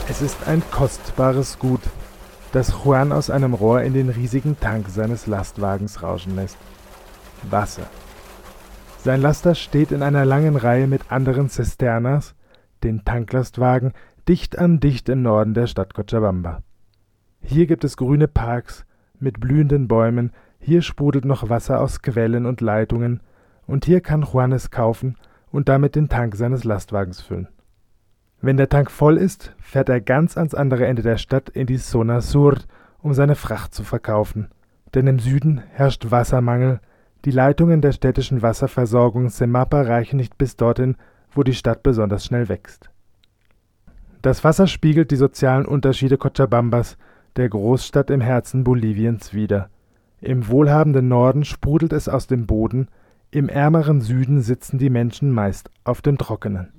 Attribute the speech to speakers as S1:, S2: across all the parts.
S1: Es ist ein kostbares Gut, das Juan aus einem Rohr in den riesigen Tank seines Lastwagens rauschen lässt. Wasser. Sein Laster steht in einer langen Reihe mit anderen Zisternas, den Tanklastwagen, dicht an dicht im Norden der Stadt Cochabamba. Hier gibt es grüne Parks mit blühenden Bäumen, hier sprudelt noch Wasser aus Quellen und Leitungen, und hier kann Juan es kaufen und damit den Tank seines Lastwagens füllen. Wenn der Tank voll ist, fährt er ganz ans andere Ende der Stadt in die Zona Sur, um seine Fracht zu verkaufen. Denn im Süden herrscht Wassermangel, die Leitungen der städtischen Wasserversorgung Semapa reichen nicht bis dorthin, wo die Stadt besonders schnell wächst. Das Wasser spiegelt die sozialen Unterschiede Cochabambas, der Großstadt im Herzen Boliviens, wider. Im wohlhabenden Norden sprudelt es aus dem Boden, im ärmeren Süden sitzen die Menschen meist auf dem Trockenen.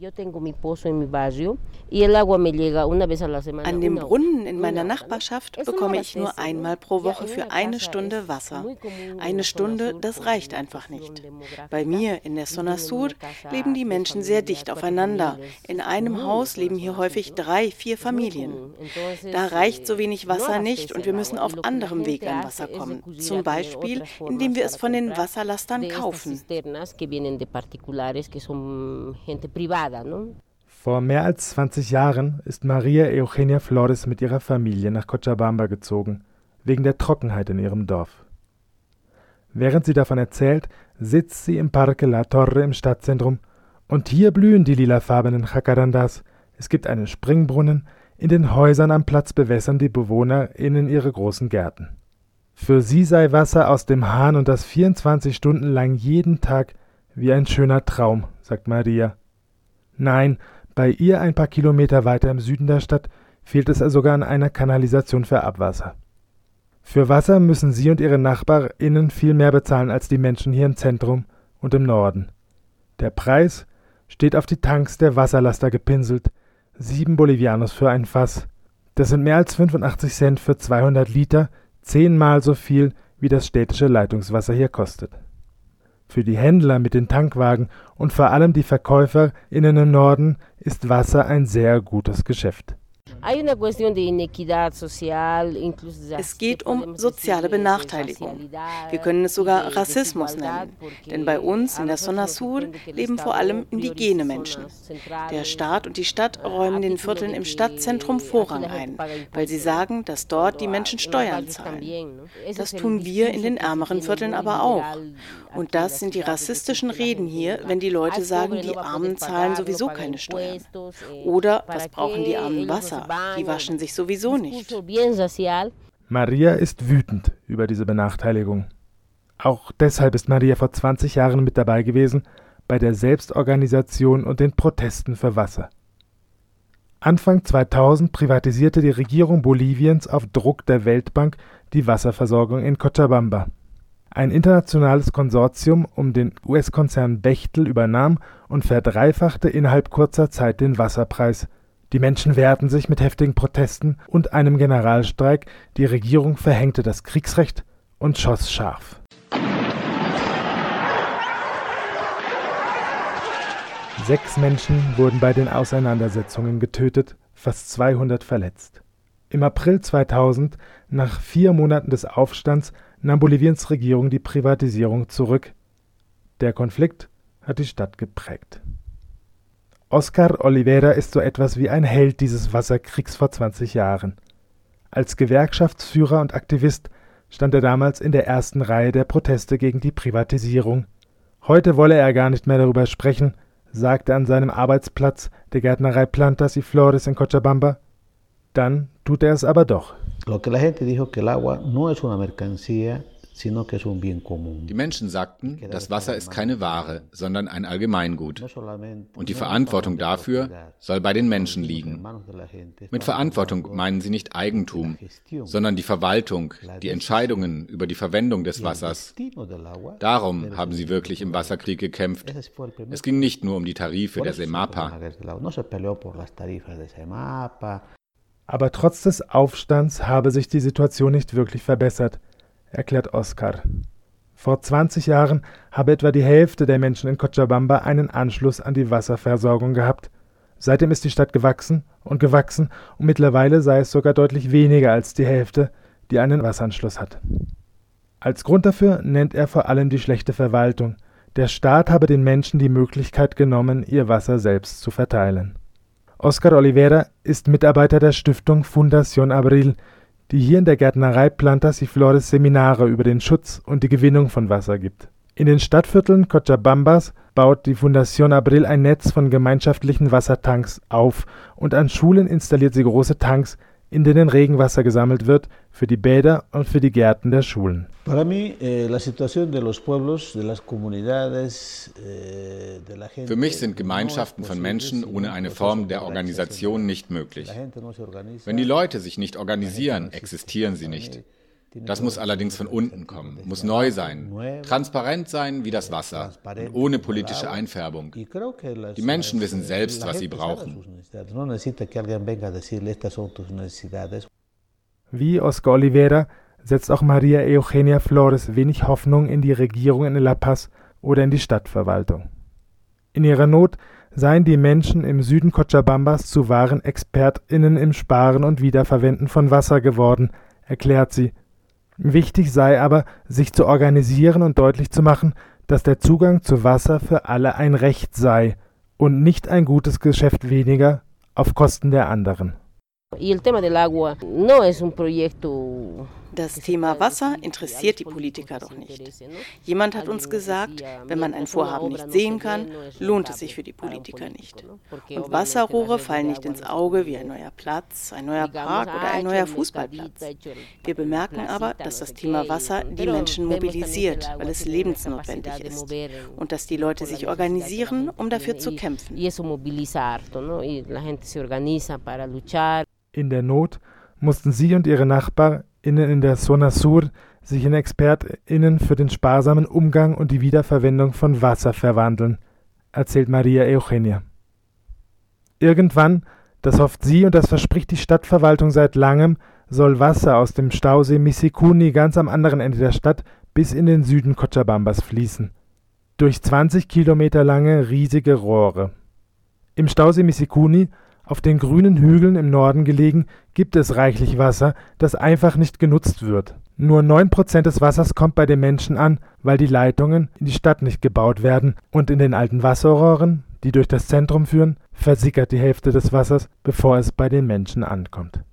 S2: An dem Brunnen in meiner Nachbarschaft bekomme ich nur einmal pro Woche für 1 Stunde Wasser. 1 Stunde, das reicht einfach nicht. Bei mir in der Zona Sur leben die Menschen sehr dicht aufeinander. In einem Haus leben hier häufig 3, 4 Familien. Da reicht so wenig Wasser nicht und wir müssen auf anderem Weg an Wasser kommen. Zum Beispiel, indem wir es von den Wasserlastern kaufen.
S1: Vor mehr als 20 Jahren ist Maria Eugenia Flores mit ihrer Familie nach Cochabamba gezogen, wegen der Trockenheit in ihrem Dorf. Während sie davon erzählt, sitzt sie im Parque La Torre im Stadtzentrum und hier blühen die lilafarbenen Jacarandas. Es gibt einen Springbrunnen, in den Häusern am Platz bewässern die BewohnerInnen ihre großen Gärten. Für sie sei Wasser aus dem Hahn und das 24 Stunden lang jeden Tag wie ein schöner Traum, sagt Maria. Nein, bei ihr ein paar Kilometer weiter im Süden der Stadt fehlt es sogar an einer Kanalisation für Abwasser. Für Wasser müssen sie und ihre NachbarInnen viel mehr bezahlen als die Menschen hier im Zentrum und im Norden. Der Preis steht auf die Tanks der Wasserlaster gepinselt, 7 Bolivianos für ein Fass. Das sind mehr als 85 Cent für 200 Liter, 10-mal so viel, wie das städtische Leitungswasser hier kostet. Für die Händler mit den Tankwagen und vor allem die VerkäuferInnen im Norden ist Wasser ein sehr gutes Geschäft.
S2: Es geht um soziale Benachteiligung. Wir können es sogar Rassismus nennen. Denn bei uns in der Zona Sur leben vor allem indigene Menschen. Der Staat und die Stadt räumen den Vierteln im Stadtzentrum Vorrang ein, weil sie sagen, dass dort die Menschen Steuern zahlen. Das tun wir in den ärmeren Vierteln aber auch. Und das sind die rassistischen Reden hier, wenn die Leute sagen, die Armen zahlen sowieso keine Steuern. Oder was brauchen die Armen Wasser? Die waschen sich sowieso nicht.
S1: Maria ist wütend über diese Benachteiligung. Auch deshalb ist Maria vor 20 Jahren mit dabei gewesen bei der Selbstorganisation und den Protesten für Wasser. Anfang 2000 privatisierte die Regierung Boliviens auf Druck der Weltbank die Wasserversorgung in Cochabamba. Ein internationales Konsortium um den US-Konzern Bechtel übernahm und verdreifachte innerhalb kurzer Zeit den Wasserpreis. Die Menschen wehrten sich mit heftigen Protesten und einem Generalstreik, die Regierung verhängte das Kriegsrecht und schoss scharf. Sechs Menschen wurden bei den Auseinandersetzungen getötet, fast 200 verletzt. Im April 2000, nach 4 Monaten des Aufstands, nahm Boliviens Regierung die Privatisierung zurück. Der Konflikt hat die Stadt geprägt. Oscar Oliveira ist so etwas wie ein Held dieses Wasserkriegs vor 20 Jahren. Als Gewerkschaftsführer und Aktivist stand er damals in der ersten Reihe der Proteste gegen die Privatisierung. Heute wolle er gar nicht mehr darüber sprechen, sagte er an seinem Arbeitsplatz der Gärtnerei Plantas y Flores in Cochabamba. Dann tut er es aber doch.
S3: Die Menschen sagten, das Wasser ist keine Ware, sondern ein Allgemeingut. Und die Verantwortung dafür soll bei den Menschen liegen. Mit Verantwortung meinen sie nicht Eigentum, sondern die Verwaltung, die Entscheidungen über die Verwendung des Wassers. Darum haben sie wirklich im Wasserkrieg gekämpft. Es ging nicht nur um die Tarife der Semapa.
S1: Aber trotz des Aufstands habe sich die Situation nicht wirklich verbessert, erklärt Oscar. Vor 20 Jahren habe etwa die Hälfte der Menschen in Cochabamba einen Anschluss an die Wasserversorgung gehabt. Seitdem ist die Stadt gewachsen und mittlerweile sei es sogar deutlich weniger als die Hälfte, die einen Wasseranschluss hat. Als Grund dafür nennt er vor allem die schlechte Verwaltung. Der Staat habe den Menschen die Möglichkeit genommen, ihr Wasser selbst zu verteilen. Oscar Oliveira ist Mitarbeiter der Stiftung Fundación Abril, die hier in der Gärtnerei Plantas y Flores Seminare über den Schutz und die Gewinnung von Wasser gibt. In den Stadtvierteln Cochabambas baut die Fundación Abril ein Netz von gemeinschaftlichen Wassertanks auf und an Schulen installiert sie große Tanks, in denen Regenwasser gesammelt wird für die Bäder und für die Gärten der Schulen.
S3: Für mich sind Gemeinschaften von Menschen ohne eine Form der Organisation nicht möglich. Wenn die Leute sich nicht organisieren, existieren sie nicht. Das muss allerdings von unten kommen, muss neu sein, transparent sein wie das Wasser und ohne politische Einfärbung. Die Menschen wissen selbst, was sie brauchen.
S1: Wie Oscar Oliveira setzt auch María Eugenia Flores wenig Hoffnung in die Regierung in La Paz oder in die Stadtverwaltung. In ihrer Not seien die Menschen im Süden Cochabambas zu wahren ExpertInnen im Sparen und Wiederverwenden von Wasser geworden, erklärt sie. Wichtig sei aber, sich zu organisieren und deutlich zu machen, dass der Zugang zu Wasser für alle ein Recht sei und nicht ein gutes Geschäft weniger auf Kosten der anderen.
S2: Das Thema Wasser interessiert die Politiker doch nicht. Jemand hat uns gesagt, wenn man ein Vorhaben nicht sehen kann, lohnt es sich für die Politiker nicht. Und Wasserrohre fallen nicht ins Auge wie ein neuer Platz, ein neuer Park oder ein neuer Fußballplatz. Wir bemerken aber, dass das Thema Wasser die Menschen mobilisiert, weil es lebensnotwendig ist. Und dass die Leute sich organisieren, um dafür zu kämpfen.
S1: In der Not mussten sie und ihre NachbarInnen in der Zona Sur sich in ExpertInnen für den sparsamen Umgang und die Wiederverwendung von Wasser verwandeln, erzählt María Eugenia. Irgendwann, das hofft sie und das verspricht die Stadtverwaltung seit langem, soll Wasser aus dem Stausee Misikuni ganz am anderen Ende der Stadt bis in den Süden Cochabambas fließen. Durch 20 Kilometer lange riesige Rohre. Im Stausee Misikuni, auf den grünen Hügeln im Norden gelegen, gibt es reichlich Wasser, das einfach nicht genutzt wird. Nur 9% des Wassers kommt bei den Menschen an, weil die Leitungen in die Stadt nicht gebaut werden und in den alten Wasserrohren, die durch das Zentrum führen, versickert die Hälfte des Wassers, bevor es bei den Menschen ankommt.